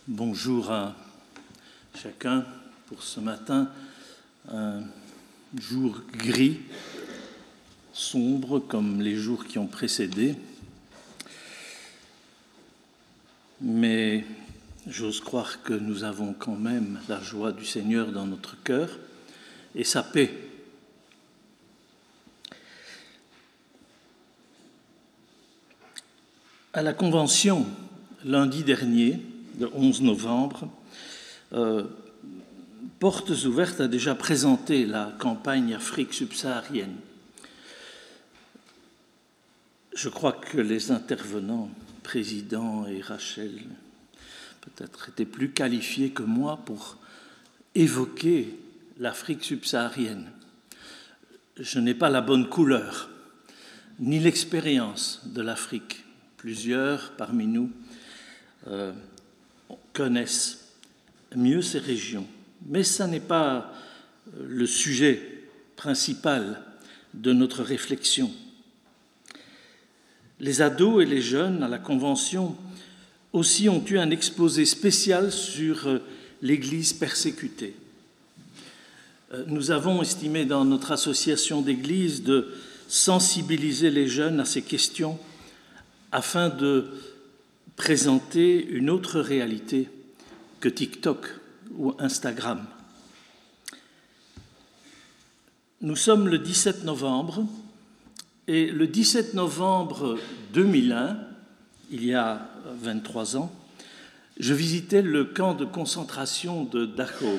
Bonjour à chacun pour ce matin, un jour gris, sombre comme les jours qui ont précédé. Mais j'ose croire que nous avons quand même la joie du Seigneur dans notre cœur et sa paix. À la Convention, lundi dernier, le 11 novembre, Portes Ouvertes a déjà présenté la campagne Afrique subsaharienne. Je crois que les intervenants, président et Rachel, peut-être étaient plus qualifiés que moi pour évoquer l'Afrique subsaharienne. Je n'ai pas la bonne couleur, ni l'expérience de l'Afrique. Plusieurs parmi nous connaissent mieux ces régions. Mais ça n'est pas le sujet principal de notre réflexion. Les ados et les jeunes à la Convention aussi ont eu un exposé spécial sur l'Église persécutée. Nous avons estimé dans notre association d'églises de sensibiliser les jeunes à ces questions afin de présenter une autre réalité que TikTok ou Instagram. Nous sommes le 17 novembre et le 17 novembre 2001, il y a 23 ans, je visitais le camp de concentration de Dachau,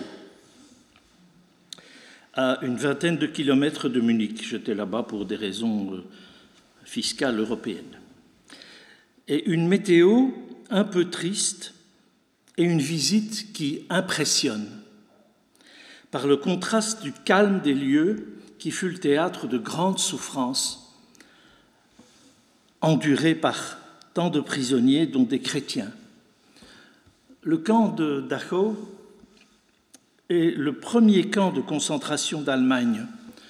à une vingtaine de kilomètres de Munich. J'étais là-bas pour des raisons fiscales européennes. Et une météo un peu triste et une visite qui impressionne par le contraste du calme des lieux qui fut le théâtre de grandes souffrances endurées par tant de prisonniers, dont des chrétiens. Le camp de Dachau est le premier camp de concentration d'Allemagne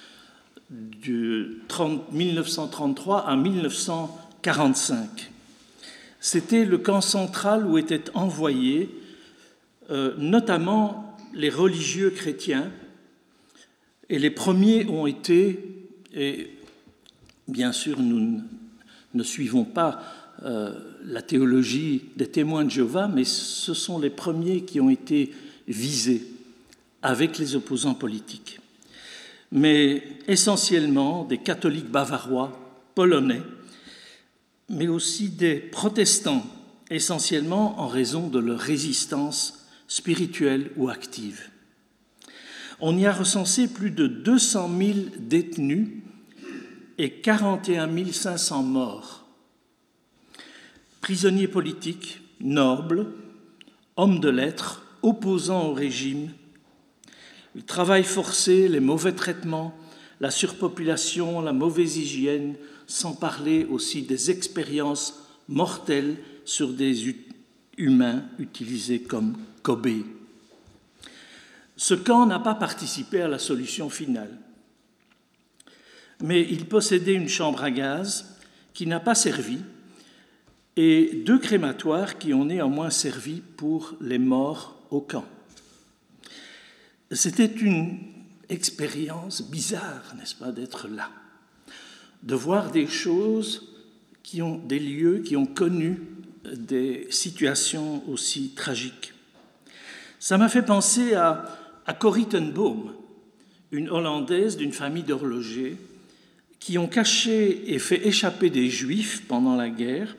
de 1933 à 1945. C'était le camp central où étaient envoyés notamment les religieux chrétiens, et les premiers ont été, et bien sûr nous ne suivons pas la théologie des témoins de Jéhovah, mais ce sont les premiers qui ont été visés avec les opposants politiques. Mais essentiellement des catholiques bavarois, polonais, mais aussi des protestants, essentiellement en raison de leur résistance spirituelle ou active. On y a recensé plus de 200 000 détenus et 41 500 morts. Prisonniers politiques, nobles, hommes de lettres, opposants au régime, le travail forcé, les mauvais traitements, la surpopulation, la mauvaise hygiène, sans parler aussi des expériences mortelles sur des humains utilisés comme cobayes. Ce camp n'a pas participé à la solution finale, mais il possédait une chambre à gaz qui n'a pas servi et 2 crématoires qui ont néanmoins servi pour les morts au camp. C'était une expérience bizarre, n'est-ce pas, d'être là, de voir des choses des lieux qui ont connu des situations aussi tragiques. Ça m'a fait penser à Corrie ten Boom, une Hollandaise d'une famille d'horlogers qui ont caché et fait échapper des Juifs pendant la guerre,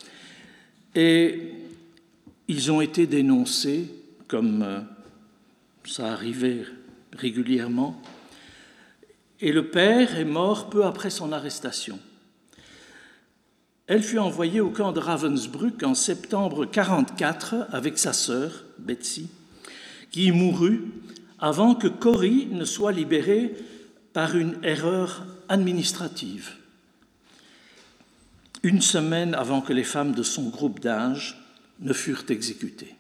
et ils ont été dénoncés, comme ça arrivait régulièrement, et le père est mort peu après son arrestation. Elle fut envoyée au camp de Ravensbrück en septembre 1944 avec sa sœur, Betsy, qui y mourut avant que Corrie ne soit libérée par une erreur administrative, une semaine avant que les femmes de son groupe d'âge ne furent exécutées.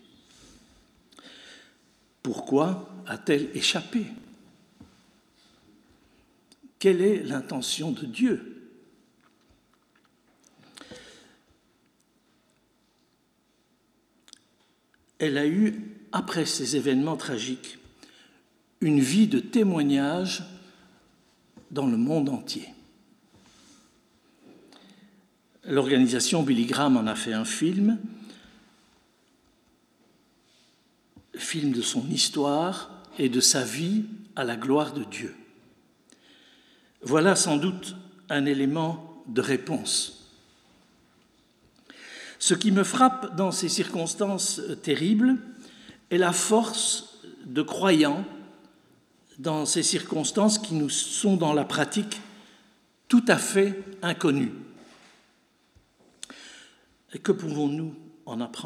Pourquoi a-t-elle échappé ? Quelle est l'intention de Dieu ? elle a eu, après ces événements tragiques, une vie de témoignage dans le monde entier. L'organisation Billy Graham en a fait un film de son histoire et de sa vie à la gloire de Dieu. Voilà sans doute un élément de réponse. Ce qui me frappe dans ces circonstances terribles est la force de croyants dans ces circonstances qui nous sont dans la pratique tout à fait inconnues. Et que pouvons-nous en apprendre ?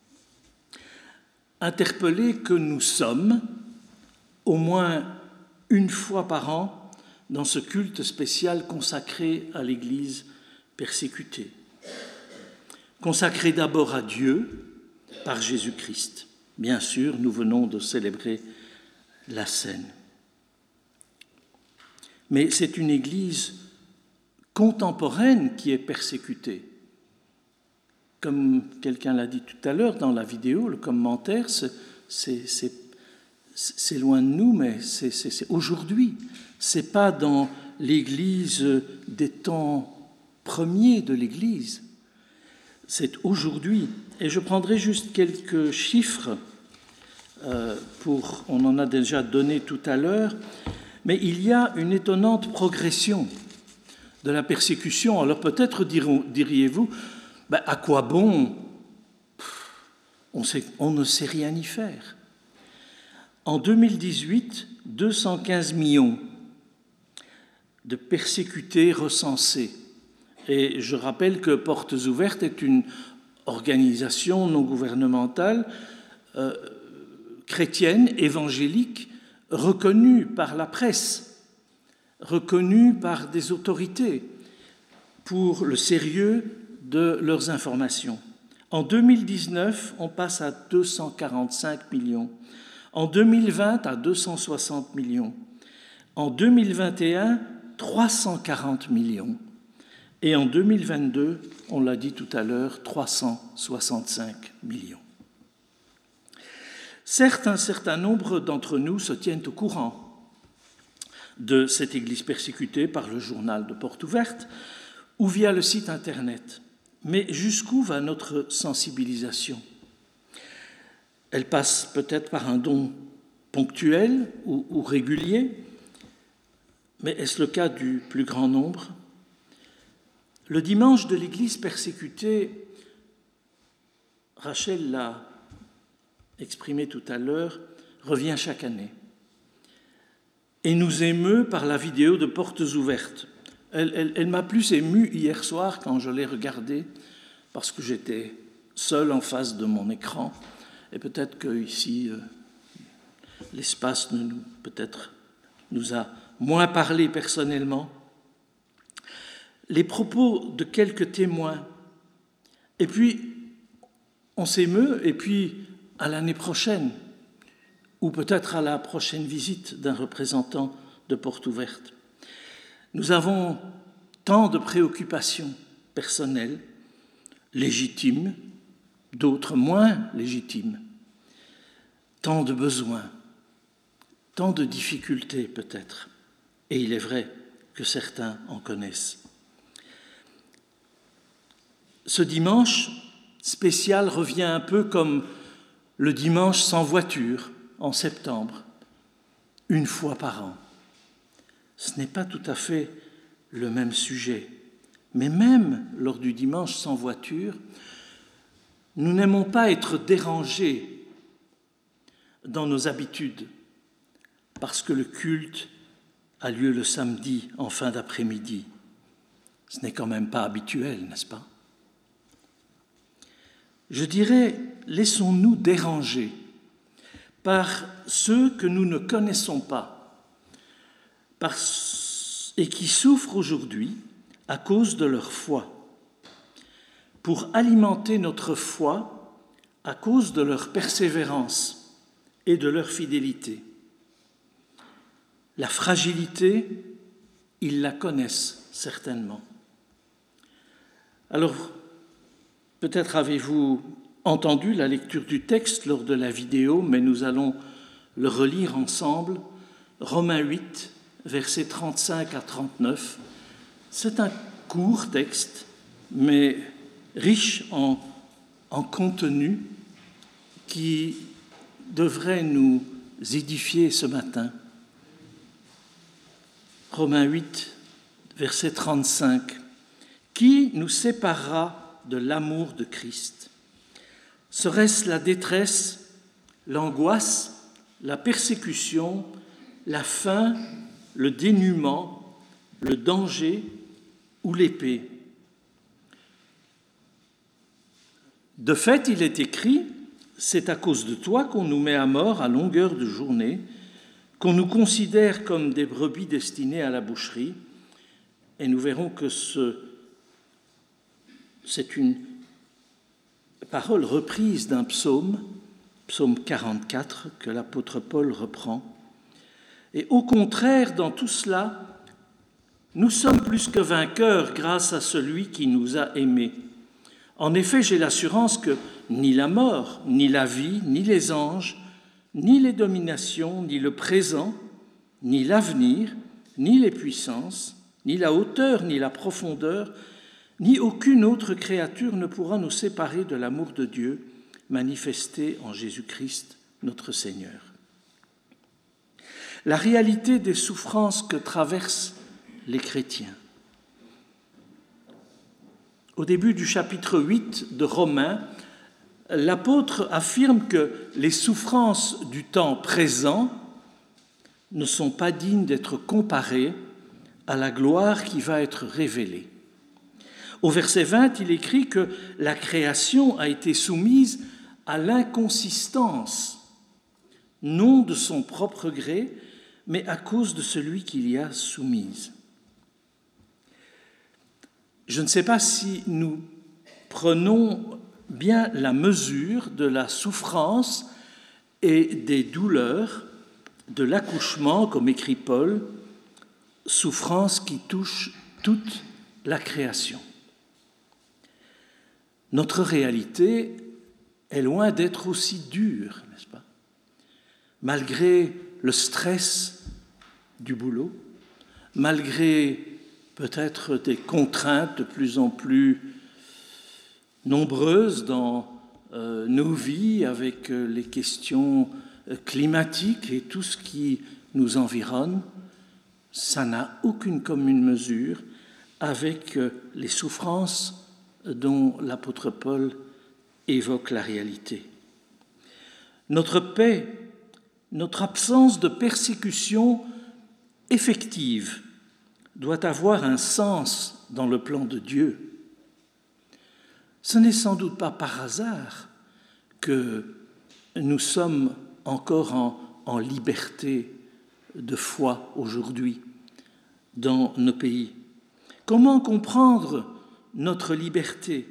Interpellés que nous sommes, au moins une fois par an, dans ce culte spécial consacré à l'Église persécutée. Consacré d'abord à Dieu par Jésus-Christ. Bien sûr, nous venons de célébrer la scène. Mais c'est une Église contemporaine qui est persécutée. Comme quelqu'un l'a dit tout à l'heure dans la vidéo, le commentaire, c'est loin de nous, mais c'est aujourd'hui. Ce n'est pas dans l'Église des temps premiers de l'Église. C'est aujourd'hui. Et je prendrai juste quelques chiffres, on en a déjà donné tout à l'heure, mais il y a une étonnante progression de la persécution. Alors peut-être diriez-vous, à quoi bon ? On ne sait rien y faire. En 2018, 215 millions de persécutés recensés. Et je rappelle que Portes Ouvertes est une organisation non gouvernementale chrétienne, évangélique, reconnue par la presse, reconnue par des autorités pour le sérieux de leurs informations. En 2019, on passe à 245 millions. En 2020, à 260 millions. En 2021, 340 millions. Et en 2022, on l'a dit tout à l'heure, 365 millions. Certes, un certain nombre d'entre nous se tiennent au courant de cette Église persécutée par le journal de Portes Ouvertes ou via le site Internet. Mais jusqu'où va notre sensibilisation ? Elle passe peut-être par un don ponctuel ou régulier, mais est-ce le cas du plus grand nombre ? Le dimanche de l'Église persécutée, Rachel l'a exprimé tout à l'heure, revient chaque année et nous émeut par la vidéo de Portes Ouvertes. Elle m'a plus ému hier soir quand je l'ai regardée parce que j'étais seul en face de mon écran et peut-être qu'ici l'espace peut-être nous a moins parlé personnellement. Les propos de quelques témoins, et puis on s'émeut, et puis à l'année prochaine, ou peut-être à la prochaine visite d'un représentant de Portes Ouvertes. Nous avons tant de préoccupations personnelles, légitimes, d'autres moins légitimes, tant de besoins, tant de difficultés peut-être, et il est vrai que certains en connaissent. Ce dimanche spécial revient un peu comme le dimanche sans voiture en septembre, une fois par an. Ce n'est pas tout à fait le même sujet, mais même lors du dimanche sans voiture, nous n'aimons pas être dérangés dans nos habitudes parce que le culte a lieu le samedi en fin d'après-midi. Ce n'est quand même pas habituel, n'est-ce pas ? Je dirais, laissons-nous déranger par ceux que nous ne connaissons pas et qui souffrent aujourd'hui à cause de leur foi, pour alimenter notre foi à cause de leur persévérance et de leur fidélité. La fragilité, ils la connaissent certainement. Alors, peut-être avez-vous entendu la lecture du texte lors de la vidéo, mais nous allons le relire ensemble. Romains 8, versets 35 à 39. C'est un court texte, mais riche en contenu qui devrait nous édifier ce matin. Romains 8, verset 35. Qui nous séparera de l'amour de Christ? Serait-ce la détresse, l'angoisse, la persécution, la faim, le dénuement, le danger ou l'épée? De fait, il est écrit, c'est à cause de toi qu'on nous met à mort à longueur de journée, qu'on nous considère comme des brebis destinées à la boucherie. Et nous verrons que c'est une parole reprise d'un psaume, psaume 44, que l'apôtre Paul reprend. Et au contraire, dans tout cela, nous sommes plus que vainqueurs grâce à celui qui nous a aimés. En effet, j'ai l'assurance que ni la mort, ni la vie, ni les anges, ni les dominations, ni le présent, ni l'avenir, ni les puissances, ni la hauteur, ni la profondeur, ni aucune autre créature ne pourra nous séparer de l'amour de Dieu manifesté en Jésus-Christ, notre Seigneur. La réalité des souffrances que traversent les chrétiens. Au début du chapitre 8 de Romains, l'apôtre affirme que les souffrances du temps présent ne sont pas dignes d'être comparées à la gloire qui va être révélée. Au verset 20, il écrit que la création a été soumise à l'inconsistance, non de son propre gré, mais à cause de celui qui l'y a soumise. Je ne sais pas si nous prenons bien la mesure de la souffrance et des douleurs de l'accouchement, comme écrit Paul, souffrance qui touche toute la création. Notre réalité est loin d'être aussi dure, n'est-ce pas? Malgré le stress du boulot, malgré peut-être des contraintes de plus en plus nombreuses dans nos vies avec les questions climatiques et tout ce qui nous environne, ça n'a aucune commune mesure avec les souffrances dont l'apôtre Paul évoque la réalité. Notre paix, notre absence de persécution effective doit avoir un sens dans le plan de Dieu. Ce n'est sans doute pas par hasard que nous sommes encore en liberté de foi aujourd'hui dans nos pays. Comment comprendre notre liberté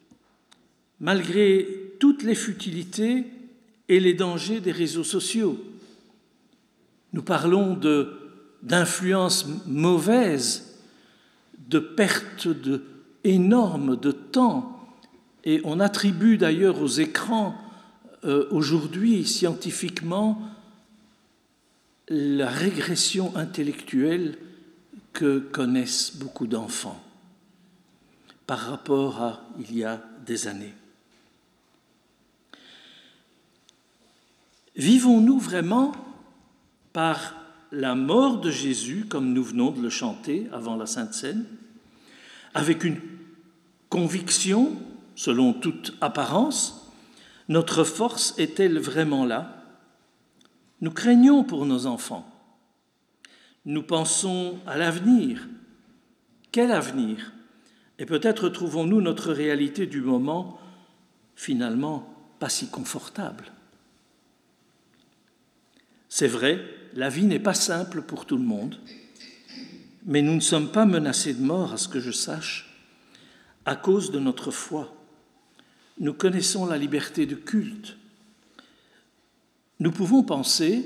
malgré toutes les futilités et les dangers des réseaux sociaux? Nous parlons d'influence mauvaise, de perte énorme de temps, et on attribue d'ailleurs aux écrans aujourd'hui scientifiquement la régression intellectuelle que connaissent beaucoup d'enfants par rapport à il y a des années. Vivons-nous vraiment par la mort de Jésus, comme nous venons de le chanter avant la Sainte Seine, avec une conviction, selon toute apparence? Notre force est-elle vraiment là? Nous craignons pour nos enfants. Nous pensons à l'avenir. Quel avenir? Et peut-être trouvons-nous notre réalité du moment finalement pas si confortable. C'est vrai, la vie n'est pas simple pour tout le monde, mais nous ne sommes pas menacés de mort, à ce que je sache, à cause de notre foi. Nous connaissons la liberté de culte. Nous pouvons penser,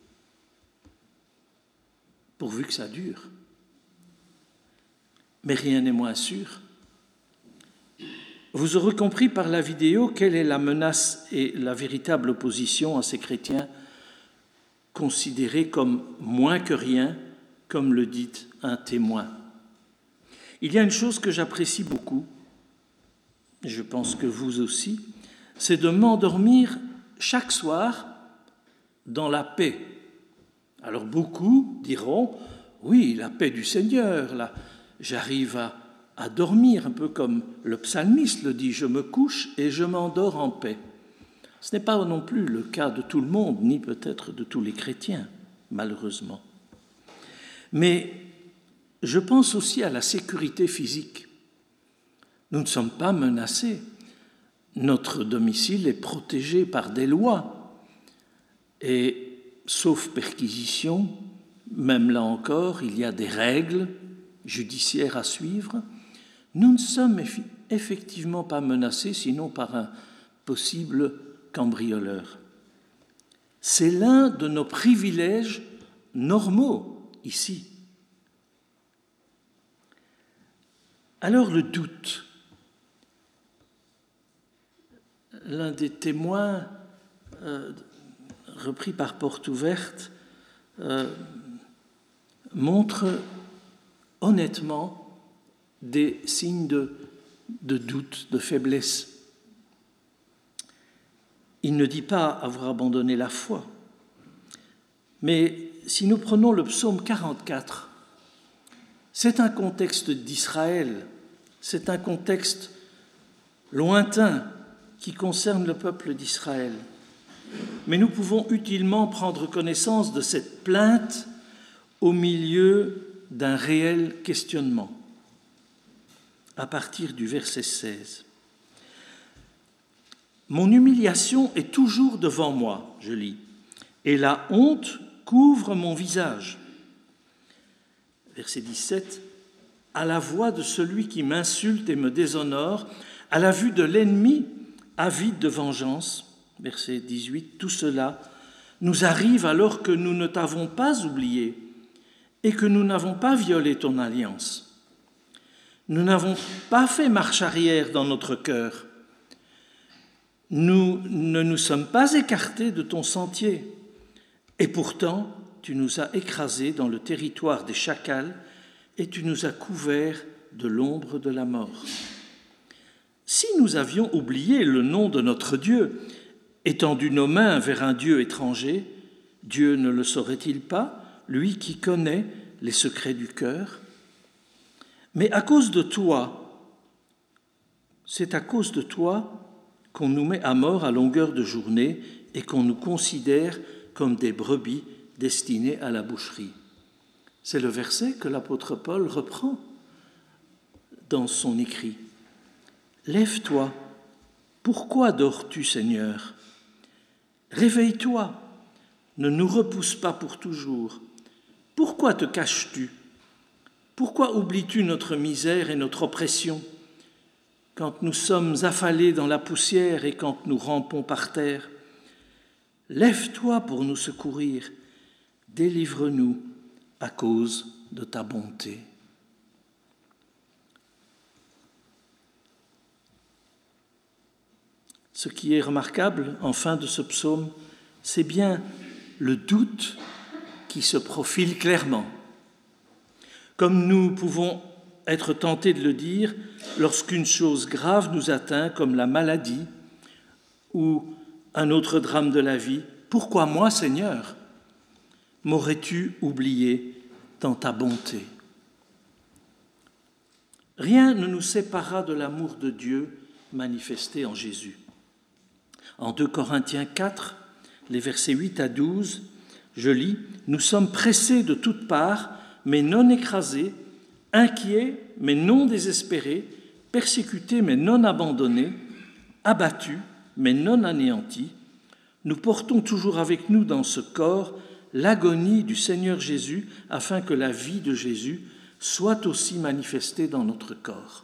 pourvu que ça dure, mais rien n'est moins sûr. Vous aurez compris par la vidéo quelle est la menace et la véritable opposition à ces chrétiens considérés comme moins que rien, comme le dit un témoin. Il y a une chose que j'apprécie beaucoup, et je pense que vous aussi, c'est de m'endormir chaque soir dans la paix. Alors beaucoup diront, oui, la paix du Seigneur, là, j'arrive à dormir, un peu comme le psalmiste le dit, je me couche et je m'endors en paix. Ce n'est pas non plus le cas de tout le monde, ni peut-être de tous les chrétiens, malheureusement. Mais je pense aussi à la sécurité physique. Nous ne sommes pas menacés. Notre domicile est protégé par des lois. Et sauf perquisition, même là encore, il y a des règles judiciaires à suivre. Nous ne sommes effectivement pas menacés, sinon par un possible cambrioleur. C'est l'un de nos privilèges normaux ici. Alors le doute. L'un des témoins repris par Porte Ouverte montre honnêtement des signes de doute, de faiblesse. Il ne dit pas avoir abandonné la foi, mais si nous prenons le psaume 44, c'est un contexte d'Israël, c'est un contexte lointain qui concerne le peuple d'Israël. Mais nous pouvons utilement prendre connaissance de cette plainte au milieu d'un réel questionnement, à partir du verset 16. « Mon humiliation est toujours devant moi, je lis, et la honte couvre mon visage. » Verset 17. « À la voix de celui qui m'insulte et me déshonore, à la vue de l'ennemi avide de vengeance. » Verset 18. « Tout cela nous arrive alors que nous ne t'avons pas oublié et que nous n'avons pas violé ton alliance. Nous n'avons pas fait marche arrière dans notre cœur. Nous ne nous sommes pas écartés de ton sentier. Et pourtant, tu nous as écrasés dans le territoire des chacals et tu nous as couverts de l'ombre de la mort. Si nous avions oublié le nom de notre Dieu, étendu nos mains vers un Dieu étranger, Dieu ne le saurait-il pas, lui qui connaît les secrets du cœur? Mais à cause de toi, c'est à cause de toi qu'on nous met à mort à longueur de journée et qu'on nous considère comme des brebis destinées à la boucherie. » C'est le verset que l'apôtre Paul reprend dans son écrit. « Lève-toi, pourquoi dors-tu, Seigneur? Réveille-toi, ne nous repousse pas pour toujours. Pourquoi te caches-tu? Pourquoi oublies-tu notre misère et notre oppression quand nous sommes affalés dans la poussière et quand nous rampons par terre? Lève-toi pour nous secourir, délivre-nous à cause de ta bonté. » Ce qui est remarquable en fin de ce psaume, c'est bien le doute qui se profile clairement. Comme nous pouvons être tentés de le dire lorsqu'une chose grave nous atteint, comme la maladie ou un autre drame de la vie. « Pourquoi moi, Seigneur, m'aurais-tu oublié dans ta bonté ?» Rien ne nous séparera de l'amour de Dieu manifesté en Jésus. En 2 Corinthiens 4, les versets 8 à 12, je lis « Nous sommes pressés de toutes parts, mais non écrasés, inquiets, mais non désespérés, persécutés, mais non abandonnés, abattus, mais non anéantis. Nous portons toujours avec nous dans ce corps l'agonie du Seigneur Jésus, afin que la vie de Jésus soit aussi manifestée dans notre corps.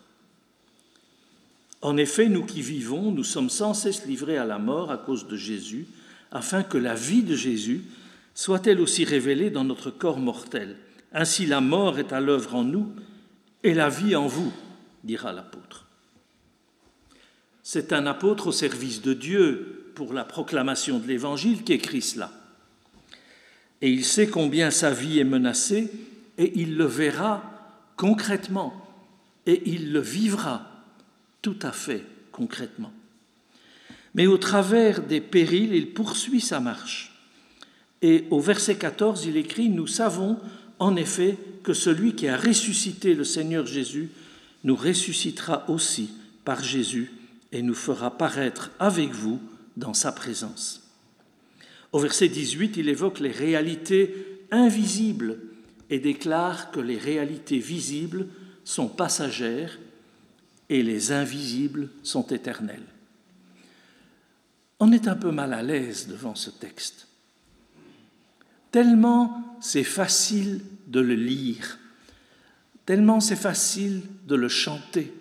En effet, nous qui vivons, nous sommes sans cesse livrés à la mort à cause de Jésus, afin que la vie de Jésus soit elle aussi révélée dans notre corps mortel. Ainsi la mort est à l'œuvre en nous et la vie en vous, dira l'apôtre. C'est un apôtre au service de Dieu pour la proclamation de l'Évangile qui écrit cela. Et il sait combien sa vie est menacée et il le verra concrètement et il le vivra tout à fait concrètement. Mais au travers des périls, il poursuit sa marche. Et au verset 14, il écrit « Nous savons en effet que celui qui a ressuscité le Seigneur Jésus nous ressuscitera aussi par Jésus et nous fera paraître avec vous dans sa présence. » Au verset 18, il évoque les réalités invisibles et déclare que les réalités visibles sont passagères et les invisibles sont éternelles. On est un peu mal à l'aise devant ce texte, tellement c'est facile de le lire, tellement c'est facile de le chanter.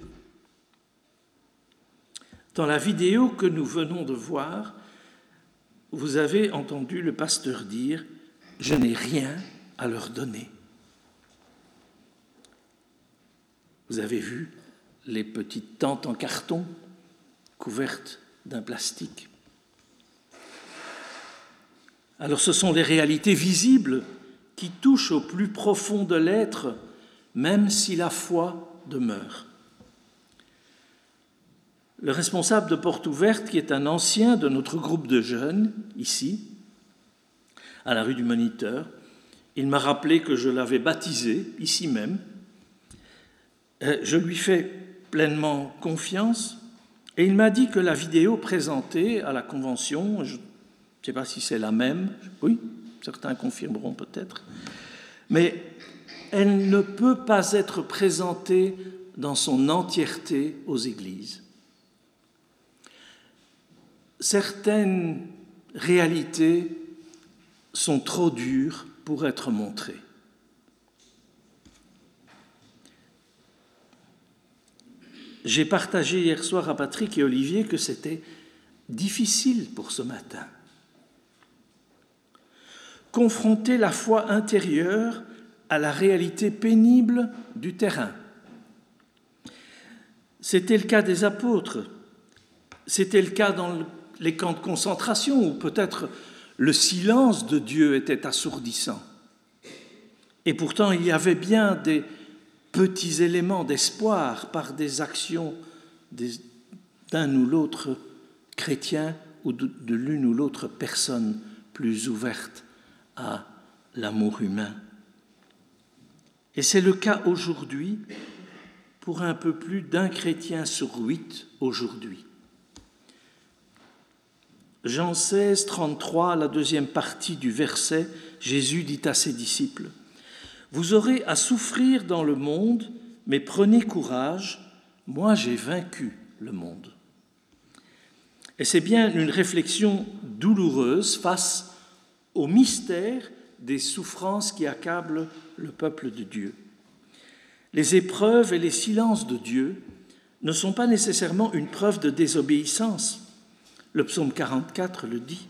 Dans la vidéo que nous venons de voir, vous avez entendu le pasteur dire « Je n'ai rien à leur donner ». Vous avez vu les petites tentes en carton couvertes d'un plastique. Alors ce sont les réalités visibles qui touchent au plus profond de l'être, même si la foi demeure. Le responsable de Porte Ouverte, qui est un ancien de notre groupe de jeunes, ici, à la rue du Moniteur, il m'a rappelé que je l'avais baptisé, ici même. Je lui fais pleinement confiance et il m'a dit que la vidéo présentée à la convention, je ne sais pas si c'est la même, oui, certains confirmeront peut-être, mais elle ne peut pas être présentée dans son entièreté aux églises. Certaines réalités sont trop dures pour être montrées. J'ai partagé hier soir à Patrick et Olivier que c'était difficile pour ce matin. Confronter la foi intérieure à la réalité pénible du terrain. C'était le cas des apôtres, c'était le cas dans les camps de concentration où peut-être le silence de Dieu était assourdissant. Et pourtant, il y avait bien des petits éléments d'espoir par des actions d'un ou l'autre chrétien ou de l'une ou l'autre personne plus ouverte à l'amour humain. Et c'est le cas aujourd'hui pour un peu plus d'un chrétien sur 8 aujourd'hui. Jean 16, 33, la deuxième partie du verset, Jésus dit à ses disciples « Vous aurez à souffrir dans le monde, mais prenez courage, moi j'ai vaincu le monde. » Et c'est bien une réflexion douloureuse face au mystère des souffrances qui accablent le peuple de Dieu. Les épreuves et les silences de Dieu ne sont pas nécessairement une preuve de désobéissance. Le psaume 44 le dit.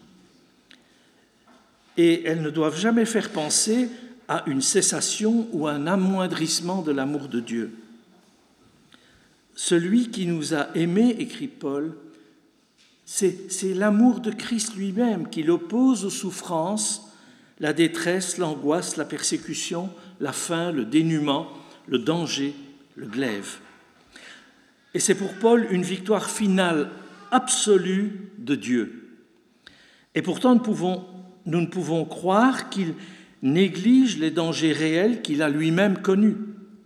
Et elles ne doivent jamais faire penser à une cessation ou un amoindrissement de l'amour de Dieu. Celui qui nous a aimés, écrit Paul, c'est l'amour de Christ lui-même qui l'oppose aux souffrances, la détresse, l'angoisse, la persécution, la faim, le dénuement, le danger, le glaive. Et c'est pour Paul une victoire finale absolue de Dieu. Et pourtant, nous ne pouvons croire qu'il néglige les dangers réels qu'il a lui-même connus.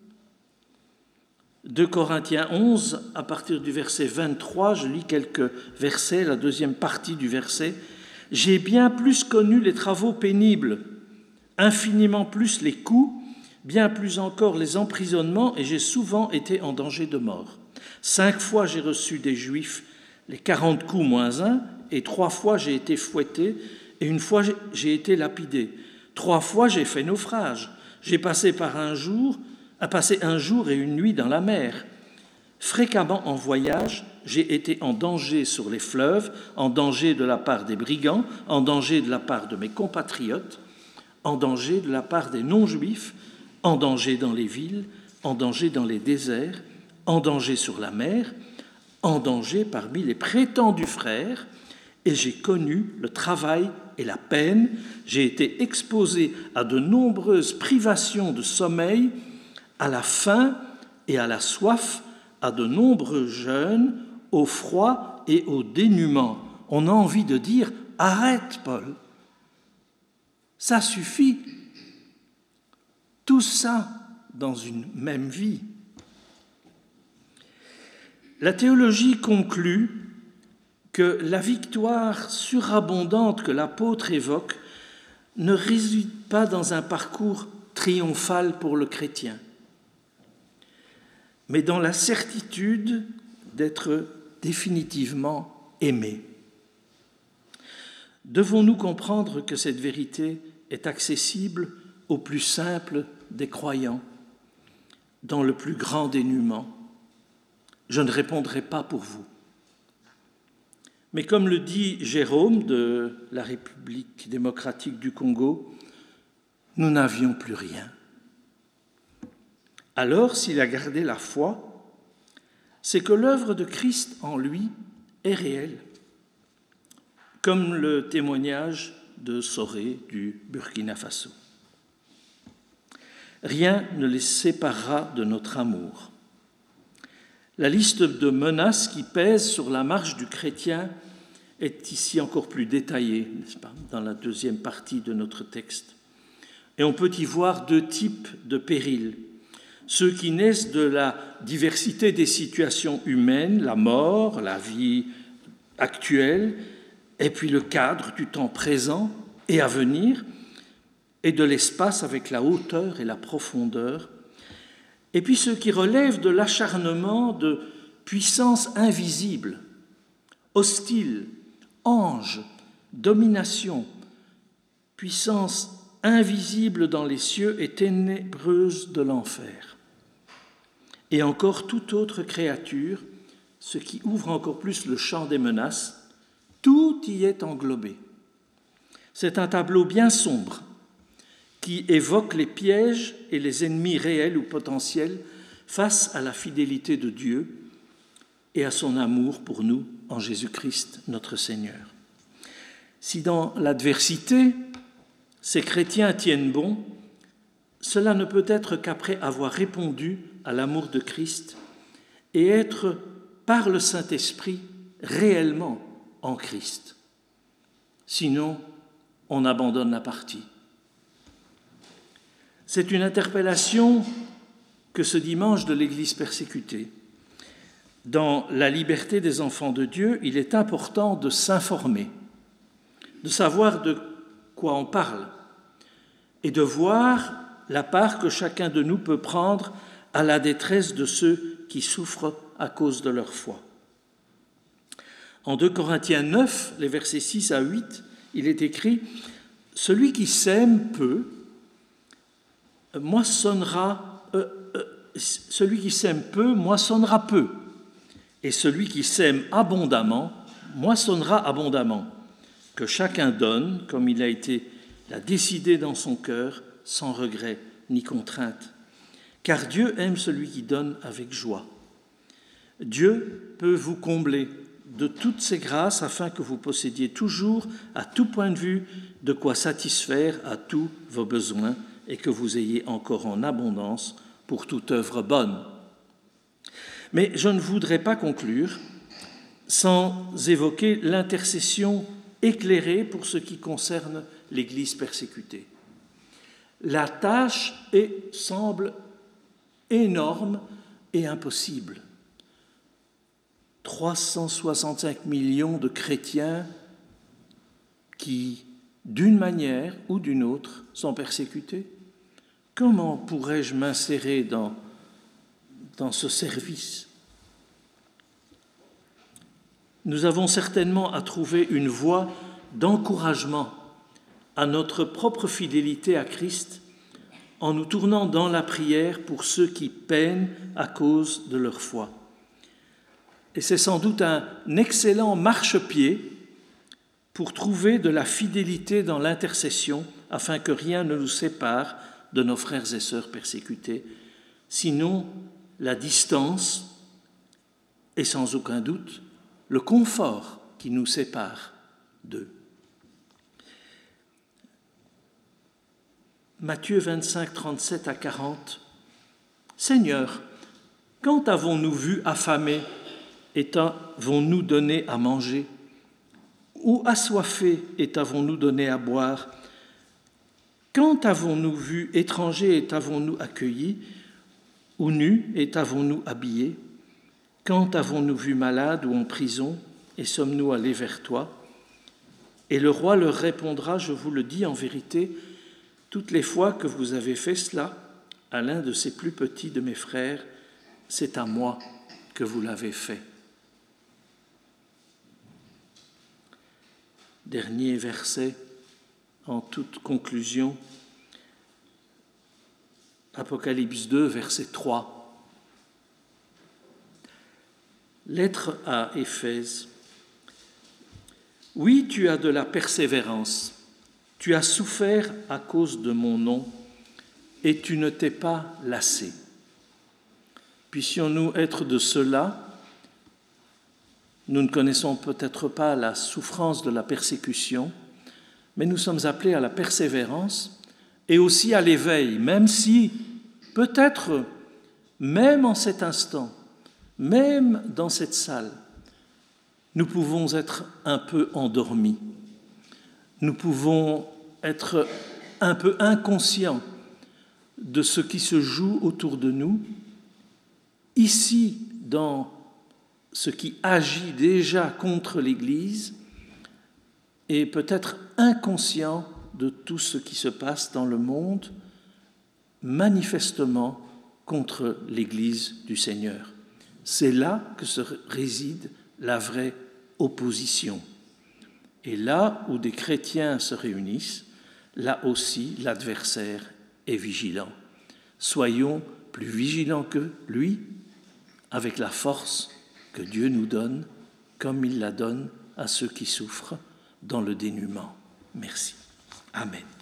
2 Corinthiens 11, à partir du verset 23, je lis quelques versets, la deuxième partie du verset. « J'ai bien plus connu les travaux pénibles, infiniment plus les coups, bien plus encore les emprisonnements, et j'ai souvent été en danger de mort. 5 fois j'ai reçu des Juifs les 40 coups moins 1, et 3 fois j'ai été fouetté, et 1 fois j'ai été lapidé. 3 fois j'ai fait naufrage. J'ai passé un jour et une nuit dans la mer. Fréquemment en voyage, j'ai été en danger sur les fleuves, en danger de la part des brigands, en danger de la part de mes compatriotes, en danger de la part des non-juifs, en danger dans les villes, en danger dans les déserts, en danger sur la mer, en danger parmi les prétendus frères, et j'ai connu le travail et la peine. J'ai été exposé à de nombreuses privations de sommeil, à la faim et à la soif, à de nombreux jeûnes, au froid et au dénuement. On a envie de dire « Arrête, Paul, ça suffit !» Tout ça dans une même vie. La théologie conclut que la victoire surabondante que l'apôtre évoque ne réside pas dans un parcours triomphal pour le chrétien, mais dans la certitude d'être définitivement aimé. Devons-nous comprendre que cette vérité est accessible au plus simple des croyants, dans le plus grand dénuement? Je ne répondrai pas pour vous. Mais comme le dit Jérôme de la République démocratique du Congo, nous n'avions plus rien. Alors, s'il a gardé la foi, c'est que l'œuvre de Christ en lui est réelle, comme le témoignage de Soré du Burkina Faso. Rien ne les séparera de notre amour. La liste de menaces qui pèsent sur la marche du chrétien est ici encore plus détaillée, n'est-ce pas, dans la deuxième partie de notre texte. Et on peut y voir deux types de périls. Ceux qui naissent de la diversité des situations humaines, la mort, la vie actuelle, et puis le cadre du temps présent et à venir, et de l'espace avec la hauteur et la profondeur, et puis ceux qui relèvent de l'acharnement de puissances invisibles, hostiles, anges, domination, puissance invisible dans les cieux et ténébreuse de l'enfer. Et encore toute autre créature, ce qui ouvre encore plus le champ des menaces, tout y est englobé. C'est un tableau bien sombre qui évoque les pièges et les ennemis réels ou potentiels face à la fidélité de Dieu et à son amour pour nous en Jésus-Christ, notre Seigneur. Si dans l'adversité, ces chrétiens tiennent bon, cela ne peut être qu'après avoir répondu à l'amour de Christ et être, par le Saint-Esprit, réellement en Christ. Sinon, on abandonne la partie. C'est une interpellation que ce dimanche de l'Église persécutée. Dans la liberté des enfants de Dieu, il est important de s'informer, de savoir de quoi on parle et de voir la part que chacun de nous peut prendre à la détresse de ceux qui souffrent à cause de leur foi. En 2 Corinthiens 9, les versets 6 à 8, il est écrit « Celui qui sème peu, moissonnera peu, et celui qui sème abondamment, moissonnera abondamment. Que chacun donne, comme il l'a décidé dans son cœur, sans regret ni contrainte. Car Dieu aime celui qui donne avec joie. Dieu peut vous combler de toutes ses grâces afin que vous possédiez toujours, à tout point de vue, de quoi satisfaire à tous vos besoins et que vous ayez encore en abondance pour toute œuvre bonne. » Mais je ne voudrais pas conclure sans évoquer l'intercession éclairée pour ce qui concerne l'Église persécutée. La tâche semble énorme et impossible. 365 millions de chrétiens qui, d'une manière ou d'une autre, sont persécutés. Comment pourrais-je m'insérer dans ce service? Nous avons certainement à trouver une voie d'encouragement à notre propre fidélité à Christ en nous tournant dans la prière pour ceux qui peinent à cause de leur foi. Et c'est sans doute un excellent marchepied pour trouver de la fidélité dans l'intercession afin que rien ne nous sépare de nos frères et sœurs persécutés. Sinon, la distance et sans aucun doute le confort qui nous sépare d'eux. Matthieu 25, 37 à 40. Seigneur, quand avons-nous vu affamé et t'avons-nous donné à manger? Ou assoiffé et t'avons-nous donné à boire? Quand avons-nous vu étranger et t'avons-nous accueilli? Ou nu et t'avons-nous habillé? Quand avons-nous vu malade ou en prison et sommes-nous allés vers toi? Et le roi leur répondra, je vous le dis en vérité, toutes les fois que vous avez fait cela à l'un de ces plus petits de mes frères, c'est à moi que vous l'avez fait. Dernier verset en toute conclusion, Apocalypse 2, verset 3. Lettre à Éphèse. Oui, tu as de la persévérance. Tu as souffert à cause de mon nom et tu ne t'es pas lassé. Puissions-nous être de ceux-là. Nous ne connaissons peut-être pas la souffrance de la persécution, mais nous sommes appelés à la persévérance et aussi à l'éveil, même si, peut-être, même en cet instant, même dans cette salle, nous pouvons être un peu endormis. Nous pouvons être un peu inconscients de ce qui se joue autour de nous, ici dans ce qui agit déjà contre l'Église, et peut-être inconscients de tout ce qui se passe dans le monde, manifestement contre l'Église du Seigneur. C'est là que réside la vraie opposition. Et là où des chrétiens se réunissent, là aussi l'adversaire est vigilant. Soyons plus vigilants que lui, avec la force que Dieu nous donne, comme il la donne à ceux qui souffrent dans le dénuement. Merci. Amen.